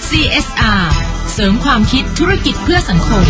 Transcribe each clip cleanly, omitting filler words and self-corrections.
CSR เสริมความคิดธุรกิจเพื่อสังคม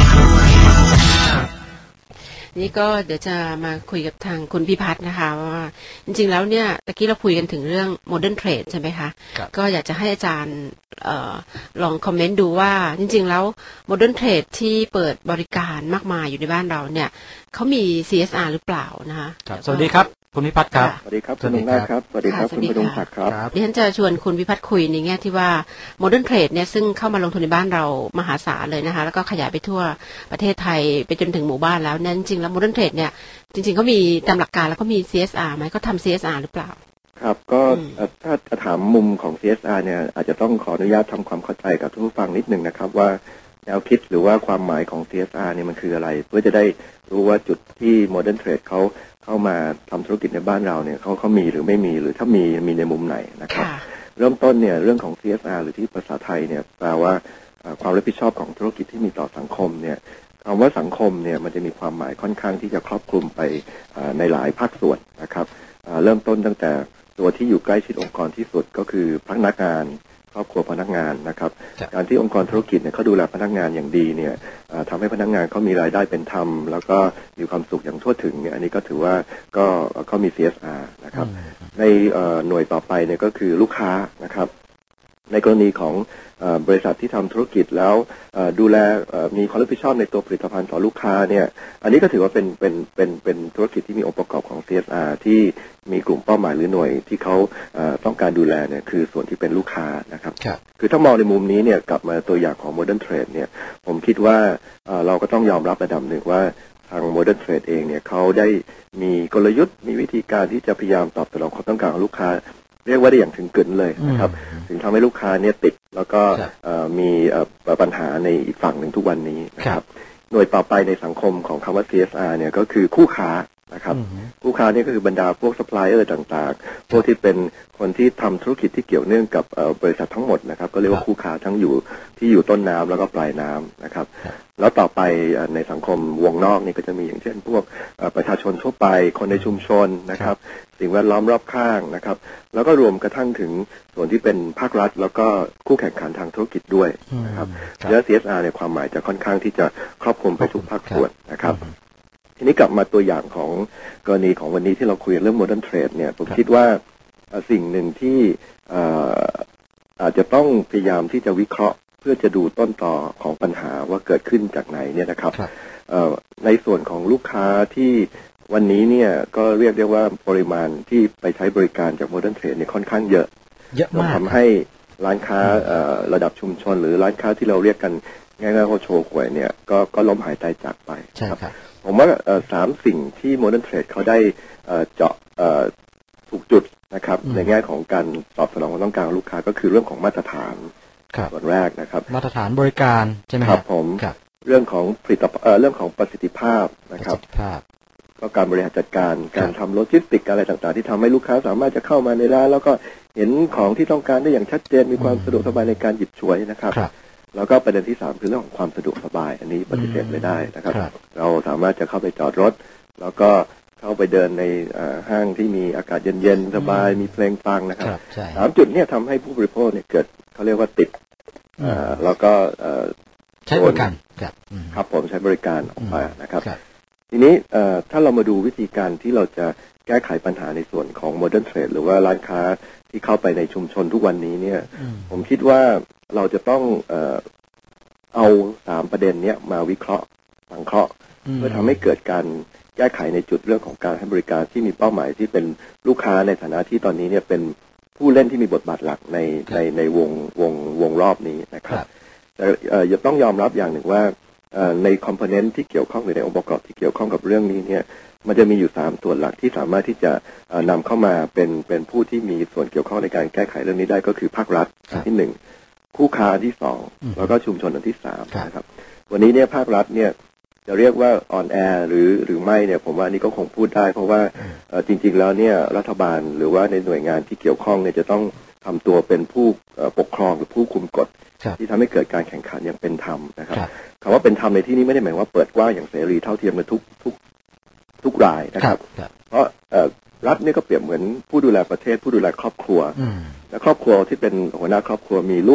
นี่ก็เดี๋ยวจะมาคุยกับทางคุณพิพัฒน์นะคะว่าจริงๆแล้วเนี่ยตะกี้เราคุยกันถึงเรื่อง Modern Trade ใช่ไหมคะก็อยากจะให้อาจารย์ลองคอมเมนต์ดูว่าจริงๆแล้ว Modern Trade ที่เปิดบริการมากมายอยู่ในบ้านเราเนี่ยเขามี CSR หรือเปล่านะคะสวัสดีครับคุณพิพัฒน์ครับสวัสดีครับคุณลุงนาครับสวัสดีครับคุณพดุงศักดิ์ครับดิฉันจะชวนคุณพิพัฒน์คุยในแง่ที่ว่า Modern Trade เนี่ยซึ่งเข้ามาลงทุนในบ้านเรามหาศาลเลยนะคะแล้วก็ขยายไปทั่วประเทศไทยไปจนถึงหมู่บ้านแล้วนั่นจริงๆแล้ว Modern Trade เนี่ยจริงๆเขามีตามหลักการแล้วก็มี CSR ไหมก็ทำ CSR หรือเปล่าครับก็ถ้าจะถามมุมของ CSR เนี่ยอาจจะต้องขออนุญาตทำความเข้าใจกับผู้ฟังนิดนึงนะครับว่าแนวคิดหรือว่าความหมายของ CSR เนี่ยมันคืออะไรเพื่อจะได้รู้ว่าจุดที่ Modern Trade เขาเข้ามาทำธุรกิจในบ้านเราเนี่ยเขามีหรือไม่มีหรือถ้ามีในมุมไหนนะครับเริ่มต้นเนี่ยเรื่องของ CSR หรือที่ภาษาไทยเนี่ยแปลว่าความรับผิดชอบของธุรกิจที่มีต่อสังคมเนี่ยคำว่าสังคมเนี่ยมันจะมีความหมายค่อนข้างที่จะครอบคลุมไปในหลายภาคส่วนนะครับเริ่มต้นตั้งแต่ตัวที่อยู่ใกล้ชิดองค์กรที่สุดก็คือพนักงานครอบครัวพนักงานนะครับการที่องค์กรธุรกิจเนี่ยเขาดูแลพนักงานอย่างดีเนี่ยทำให้พนักงานเขามีรายได้เป็นธรรมแล้วก็มีความสุขอย่างทั่วถึงเนี่ยอันนี้ก็ถือว่าก็มี CSR นะครับในหน่วยต่อไปเนี่ยก็คือลูกค้านะครับในกรณีของบริษัทที่ทำธุรกิจแล้วดูแลมีความรับผิดชอบในตัวผลิตภัณฑ์ต่อลูกค้าเนี่ยอันนี้ก็ถือว่าเป็นธุรกิจที่มีองค์ประกอบของ CSR ที่มีกลุ่มเป้าหมายหรือหน่วยที่เขาต้องการดูแลเนี่ยคือส่วนที่เป็นลูกค้านะครับคือถ้ามองในมุมนี้เนี่ยกลับมาตัวอย่างของ Modern Trade เนี่ยผมคิดว่าเราก็ต้องยอมรับระดับหนึ่งว่าทาง Modern Trade เองเนี่ยเขาได้มีกลยุทธ์มีวิธีการที่จะพยายามตอบสนองความต้องการของลูกค้าเรียกว่าได้อย่างถึงกึ่นเลยนะครับถึงทำให้ลูกค้าเนี่ยติดแล้วก็มีปัญหาในอีกฝั่งหนึ่งทุกวันนี้นะครับหน่วยต่อไปในสังคมของคำว่า CSR เนี่ยก็คือคู่ค้านะครับคู่ค้านี่ก็คือบรรดาพวกซัพพลายเออร์ต่างๆพวกที่เป็นคนที่ทำธุรกิจที่เกี่ยวเนื่องกับบริษัททั้งหมดนะครับก็เรียกว่าคู่ค้าทั้งอยู่ต้นน้ำแล้วก็ปลายน้ำนะครับแล้วต่อไปในสังคมวงนอกนี่ก็จะมีอย่างเช่นพวกประชาชนทั่วไปคนในชุมชนนะครับสิ่งแวดล้อมรอบข้างนะครับแล้วก็รวมกระทั่งถึงส่วนที่เป็นภาครัฐแล้วก็คู่แข่งขันทางธุรกิจด้วยนะครับและ CSR ในความหมายจะค่อนข้างที่จะครอบคลุมไปทุกภาคส่วนนะครับทีนี้กลับมาตัวอย่างของกรณีของวันนี้ที่เราคุยเรื่อง Modern Trade เนี่ยผมคิดว่าสิ่งหนึ่งที่อาจจะต้องพยายามที่จะวิเคราะห์เพื่อจะดูต้นตอของปัญหาว่าเกิดขึ้นจากไหนเนี่ยนะครับในส่วนของลูกค้าที่วันนี้เนี่ยก็เรียกได้ว่าปริมาณที่ไปใช้บริการจาก Modern Trade เนี่ยค่อนข้างเยอะมากทำให้ร้านค้าระดับชุมชนหรือร้านค้าที่เราเรียกกันง่ายๆว่าโชว์หวยเนี่ยก็ล้มหายตายจากไปครับผมว่า3 สิ่งที่ Modern Trade เขาได้เจาะถูกจุดนะครับในแง่ของการตอบสนองความต้องการของลูกค้าก็คือเรื่องของมาตรฐานส่วนแรกนะครับมาตรฐานบริการใช่ไหมครับผมเรื่องของเรื่องของประสิทธิภาพนะครับก็การบริหารจัดการการทำโลจิสติกอะไรต่างๆที่ทำให้ลูกค้าสามารถจะเข้ามาในร้านแล้วก็เห็นของที่ต้องการได้อย่างชัดเจนมีความสะดวกสบายในการหยิบฉวยนะครับแล้วก็ประเด็นที่3คือเรื่องของความสะดวกสบายอันนี้ปฏิเสธไม่ได้นะครับเราสามารถจะเข้าไปจอดรถแล้วก็เข้าไปเดินในห้างที่มีอากาศเย็นๆสบายมีเพลงฟังนะครับ3 จุดเนี่ยทำให้ผู้บริโภคเนี่ยเกิดเขาเรียกว่าติดแล้วก็ใช้บริการครับผมใช้บริการออกมานะครับทีนี้ถ้าเรามาดูวิธีการที่เราจะแก้ไขปัญหาในส่วนของ Modern Trade หรือว่าร้านค้าที่เข้าไปในชุมชนทุกวันนี้เนี่ยผมคิดว่าเราจะต้องเอา3 ประเด็นนี้มาวิเคราะห์สังเคราะห์เพื่อทำให้เกิดการแก้ไขในจุดเรื่องของการให้บริการที่มีเป้าหมายที่เป็นลูกค้าในฐานะที่ตอนนี้เนี่ยเป็นผู้เล่นที่มีบทบาทหลักในวงรอบนี้นะครับแต่จะต้องยอมรับอย่างหนึ่งว่าในคอมโพเนนต์ที่เกี่ยวข้องหรือในองค์ประกอบที่เกี่ยวข้องกับเรื่องนี้เนี่ยมันจะมีอยู่3 ส่วนหลักที่สามารถที่จะนำเข้ามาเป็นผู้ที่มีส่วนเกี่ยวข้องในการแก้ไขเรื่องนี้ได้ก็คือภาครัฐที่1คู่ค้าที่2แล้วก็ชุมชนอันที่3นะครับวันนี้เนี่ยภาครัฐเนี่ยจะเรียกว่าออนแอร์หรือไม่เนี่ยผมว่านี่ก็คงพูดได้เพราะว่าจริงๆแล้วเนี่ยรัฐบาลหรือว่าในหน่วยงานที่เกี่ยวข้องเนี่ยจะต้องทำตัวเป็นผู้ปกครองหรือผู้คุมกฎที่ทำให้เกิดการแข่งขันอย่างเป็นธรรมนะครับคำว่าเป็นธรรมในที่นี้ไม่ได้หมายว่าเปิดกว้างอย่างเสรีเท่าเทียมกันทุกรายนะครับเพราะรัฐนี่ก็เปรียบเหมือนผู้ดูแลประเทศผู้ดูแลครอบครัวและครอบครัวที่เป็นหัวหน้าครอบครัวมีลูก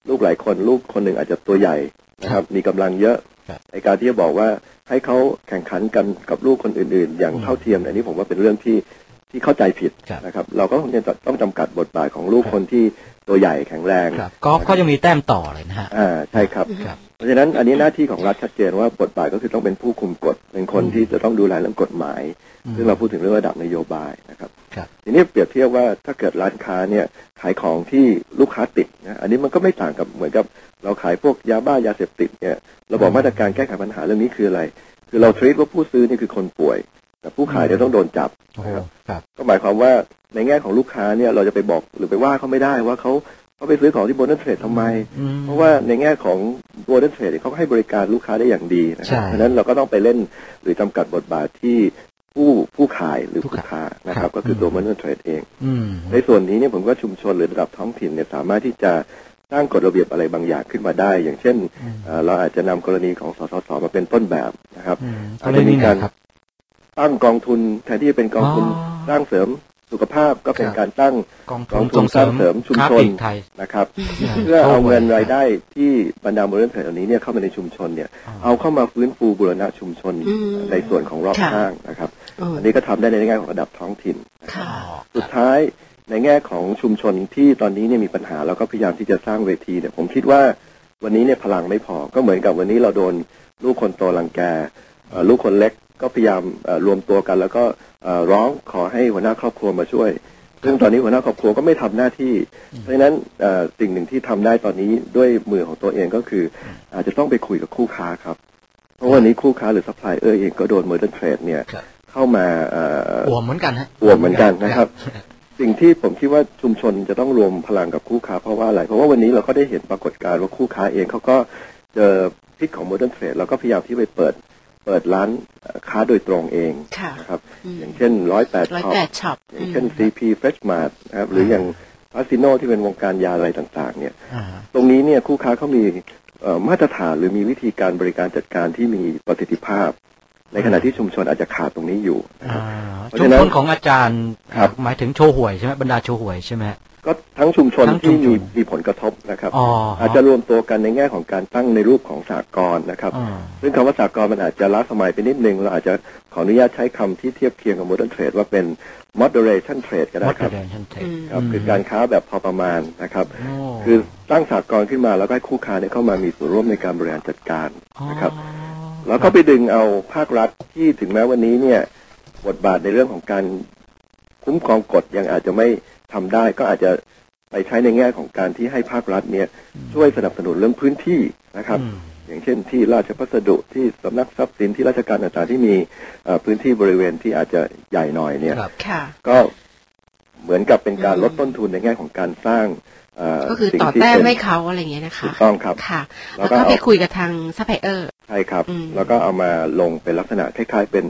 ลูกหลายคนลูกคนหนึ่งอาจจะตัวใหญ่นะครับมีกำลังเยอะในการที่จะบอกว่าให้เขาแข่งขันกันกับลูกคนอื่นๆอย่างเท่าเทียมอันนี้ผมว่าเป็นเรื่องที่เข้าใจผิดนะครับเราก็ต้องจำกัดบทบาทของลูกคนที่ตัวใหญ่แข็งแรงกอล์ฟก็ยังมีแต้มต่อเลยนะฮะใช่ครับเพราะฉะนั้นอันนี้หน้าที่ของรัฐชัดเจนว่าบทบาทก็คือต้องเป็นผู้คุมกฎเป็นคนที่จะต้องดูแลเรื่องกฎหมายซึ่งเราพูดถึงเรื่องระดับนโยบายนะครับทีนี้เปรียบเทียบว่าถ้าเกิดร้านค้าเนี่ยขายของที่ลูกค้าติดนะอันนี้มันก็ไม่ต่างกับเหมือนกับเราขายพวกยาบ้ายาเสพติดเนี่ยเราบอกมาตรการแก้ไขปัญหาเรื่องนี้คืออะไรคือเราทรีตว่าผู้ซื้อนี่คือคนป่วยแต่ผู้ขายเนี่ยต้องโดนจับนะครับก็หมายความว่าในแง่ของลูกค้าเนี่ยเราจะไปบอกหรือไปว่าเขาไม่ได้ว่าเขาไปซื้อของที่โมเดิร์นเทรดทำไมเพราะว่าในแง่ของโมเดิร์นเทรดเขาให้บริการลูกค้าได้อย่างดีนะครับเพราะฉะนั้นเราก็ต้องไปเล่นหรือจำกัดบทบาทที่ผู้ขายหรือผู้ค้านะครับก็คือตัวโมเดิร์นเทรดเองในส่วนนี้เนี่ยผมว่าชุมชนหรือระดับท้องถิ่นเนี่ยสามารถที่จะสร้างกฎระเบียบอะไรบางอย่างขึ้นมาได้อย่างเช่นเราอาจจะนำกรณีของสสสมาเป็นต้นแบบนะครับอาจจะมีการตั้งกองทุนแทนที่จะเป็นกองทุนสร้างเสริมสุขภาพก็เป็นการตั้งกองทุนสร้างเสริมชุมชนนะครับเพื่อเอาเงินรายได้ที่บรรดาโมเดิร์นเทรดเหล่านี้เนี่ยเข้ามาในชุมชนเนี่ยเอาเข้ามาฟื้นฟูบูรณะชุมชนในส่วนของรอบข้างนะครับอันนี้ก็ทำได้ในแง่ของระดับท้องถิ่นสุดท้ายในแง่ของชุมชนที่ตอนนี้เนี่ยมีปัญหาแล้วก็พยายามที่จะสร้างเวทีเนี่ยผมคิดว่าวันนี้เนี่ยพลังไม่พอก็เหมือนกับวันนี้เราโดนลูกคนโตรังแกลูกคนเล็กก็พยายามรวมตัวกันแล้วก็ร้องขอให้หัวหน้าครอบครัวมาช่วยซึ่งตอนนี้หัวหน้าครอบครัวก็ไม่ทำหน้าที่เพราะฉะนั้นสิ่งหนึ่งที่ทำได้ตอนนี้ด้วยมือของตัวเองก็คืออาจจะต้องไปคุยกับคู่ค้าครับเพราะวันนี้คู่ค้าหรือซัพพลายเออร์เองก็โดนโมเดิร์นเทรดเนี่ยเข้ามาอ่วมเหมือนกันฮะอ่วมเหมือนกันนะครับสิ่งที่ผมคิดว่าชุมชนจะต้องรวมพลังกับคู่ค้าเพราะว่าอะไรเพราะว่าวันนี้เราก็ได้เห็นปรากฏการณ์ว่าคู่ค้าเองเขาก็เจอพิษของโมเดิร์นเทรดแล้วก็พยายามที่ไปเปิดร้านค้าโดยตรงเองนะครับอย่างเช่น108 ช็อปอย่างเช่น CP Fresh Mart นะครับหรืออย่างคาสิโนที่เป็นวงการยาอะไรต่างๆเนี่ยตรงนี้เนี่ยคู่ค้าเขามีมาตรฐานหรือมีวิธีการบริการจัดการที่มีประสิทธิภาพในขณะที่ชุมชนอาจจะขาดตรงนี้อยู่ชุมชนของอาจารย์หมายถึงโชห่วยใช่ไหมบรรดาโชห่วยใช่ไหมก็ทั้งชุมชนที่มีผลกระทบนะครับอาจจะรวมตัวกันในแง่ของการตั้งในรูปของสหกรณ์นะครับซึ่งคำว่าสหกรณ์มันอาจจะล้าสมัยไปนิดนึงเราอาจจะขออนุญาตใช้คำที่เทียบเคียงกับ modern trade ว่าเป็น moderation trade ก็ได้ครับคือการค้าแบบพอประมาณนะครับคือตั้งสหกรณ์ขึ้นมาแล้วก็ให้คู่ค้าเข้ามามีส่วนร่วมในการบริหารจัดการนะครับแล้วก็ไปดึงเอาภาครัฐที่ถึงแม้วันนี้เนี่ยบทบาทในเรื่องของการคุ้มครองกฎยังอาจจะไม่ทำได้ก็อาจจะไปใช้ในแง่ของการที่ให้ภาครัฐเนี่ยช่วยสนับสนุนเรื่องพื้นที่นะครับอย่างเช่นที่ราชพัสดุที่สำนักทรัพย์สินที่ราชการต่างๆที่มีพื้นที่บริเวณที่อาจจะใหญ่หน่อยเนี่ยก็เหมือนกับเป็นการลดต้นทุนในแง่ของการสร้างก็คือต่อแต้มให้เขาอะไรอย่างเงี้ยนะคะถูกต้องครับค่ะแล้วก็ไปคุยกับทางซัพพลายเออร์ใช่ครับแล้วก็เอามาลงเป็นลักษณะคล้ายๆเป็น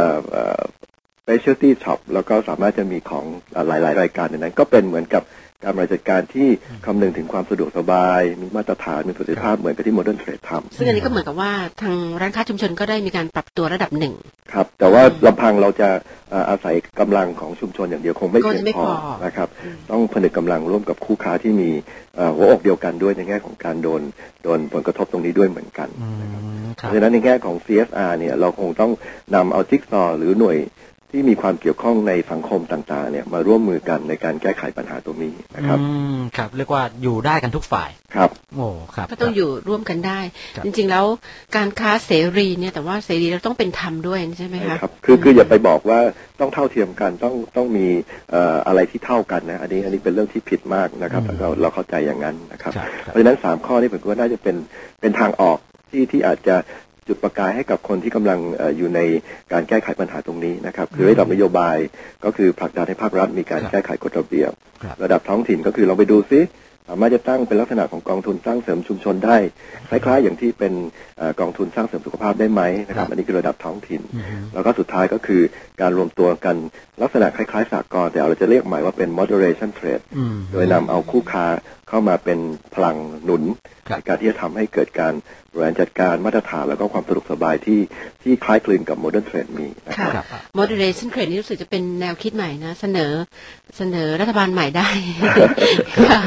specialty shop แล้วก็สามารถจะมีของหลายๆรายการในนั้นก็เป็นเหมือนกับการบริหารจัดการที่คำนึงถึงความสะดวกสบายมีมาตรฐานมีประสิทธิภาพเหมือนกับที่ Modern Trade ทำซึ่งอันนี้ก็เหมือนกับว่าทางร้านค้าชุมชนก็ได้มีการปรับตัวระดับหนึ่งครับแต่ว่าลำพังเราจะอาศัยกำลังของชุมชนอย่างเดียวคงไม่เพียงพอนะครับต้องผนึกกำลังร่วมกับคู่ค้าที่มีหัวอกเดียวกันด้วยในแง่ของการโดนผลกระทบตรงนี้ด้วยเหมือนกันเพราะฉะนั้นในแง่ของ CSR เนี่ยเราคงต้องนำเอาจิ๊กซอว์หรือหน่วยที่มีความเกี่ยวข้องในสังคมต่างๆเนี่ยมาร่วมมือกันในการแก้ไขปัญหาตรงนี้นะครับครับเรียกว่าอยู่ได้กันทุกฝ่ายครับโอ้ครับก็ต้องอยู่ร่วมกันได้จริงๆแล้วการค้าเสรีเนี่ยแต่ว่าเสรีเราต้องเป็นธรรมด้วยใช่ไหมคะครับคืออย่าไปบอกว่าต้องเท่าเทียมกันต้องมีอะไรที่เท่ากันนะอันนี้เป็นเรื่องที่ผิดมากนะครับเราเข้าใจอย่างนั้นนะครับเพราะฉะนั้น3ข้อนี้ผมว่าน่าจะเป็นทางออกที่อาจจะจุดประกายให้กับคนที่กำลังอยู่ในการแก้ไขปัญหาตรงนี้นะครับคือระดับนโยบายก็คือผลักดันให้ภาครัฐมีการแก้ไขกฎระเบียบระดับท้องถิ่นก็คือเราไปดูซิสามารถจะตั้งเป็นลักษณะของกองทุนสร้างเสริมชุมชนได้คล้ายๆอย่างที่เป็นกองทุนสร้างเสริมสุขภาพได้ไหมนะครับอันนี้คือระดับท้องถิ่นแล้วก็สุดท้ายก็คือการรวมตัวกันลักษณะคล้ายๆสหกรณ์แต่เราจะเรียกหมายว่าเป็น moderation trade โดยนำเอาคู่ค้าเข้ามาเป็นพลังหนุนในการที่จะทำให้เกิดการบริหารจัดการมาตรฐานแล้วก็ความสะดวกสบายที่คล้ายคลึงกับ modern trade มีนะครับ moderation trade นี่รู้สึกจะเป็นแนวคิดใหม่นะเสนอรัฐบาลใหม่ได้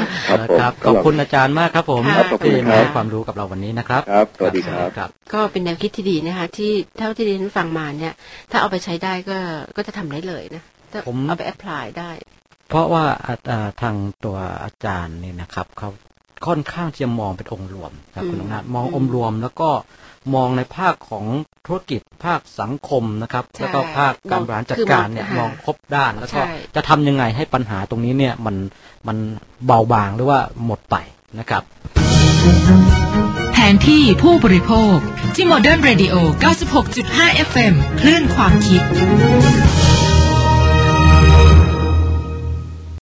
ครับขอบคุณอาจารย์มากครับผมที่มาให้ความรู้กับเราวันนี้นะครับครับสวัสดีครับก็เป็นแนวคิดที่ดีนะคะที่เท่าที่ดิฉันฟังมาเนี่ยถ้าเอาไปใช้ได้ก็จะทำได้เลยนะผมเอาไปแอพพลายได้เพราะว่าทางตัวอาจารย์นี่นะครับเขาค่อนข้างจะมองเป็นองค์รวมครับคุณอำนาจมององค์รวมแล้วก็มองในภาคของธุรกิจภาคสังคมนะครับแล้วก็ภาคการบริหารจัดการเนี่ยมองครบด้านแล้วก็จะทำยังไงให้ปัญหาตรงนี้เนี่ยมันเบาบางหรือว่าหมดไปนะครับแผนที่ผู้บริโภคที่ Modern Radio 96.5 FM คลื่นความคิด